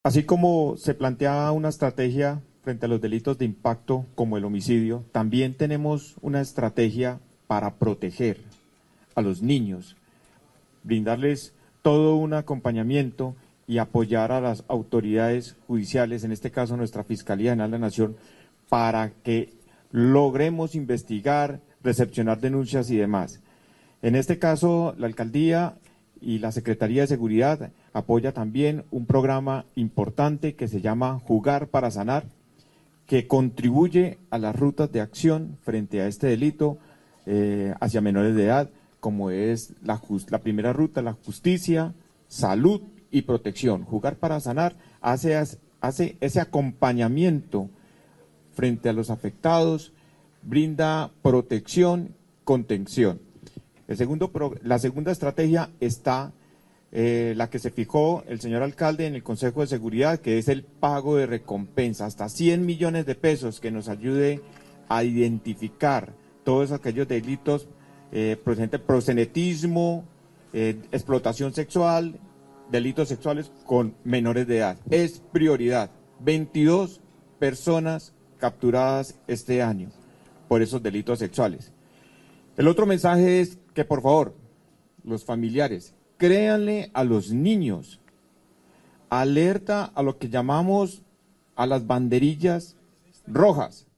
Así como se plantea una estrategia frente a los delitos de impacto como el homicidio, también tenemos una estrategia para proteger a los niños, brindarles todo un acompañamiento y apoyar a las autoridades judiciales, en este caso nuestra Fiscalía General de la Nación, para que logremos investigar, recepcionar denuncias y demás. En este caso, la Alcaldía y la Secretaría de Seguridad apoya también un programa importante que se llama Jugar para Sanar, que contribuye a las rutas de acción frente a este delito hacia menores de edad, como es la primera ruta, la justicia, salud y protección. Jugar para Sanar hace ese acompañamiento frente a los afectados, brinda protección, contención. La segunda estrategia está la que se fijó el señor alcalde en el Consejo de Seguridad, que es el pago de recompensa, hasta 100 millones de pesos, que nos ayude a identificar todos aquellos delitos, proxenetismo, explotación sexual, delitos sexuales con menores de edad. Es prioridad. 22 personas capturadas este año por esos delitos sexuales. El otro mensaje es que, por favor, los familiares, créanle a los niños, alerta a lo que llamamos a las banderillas rojas.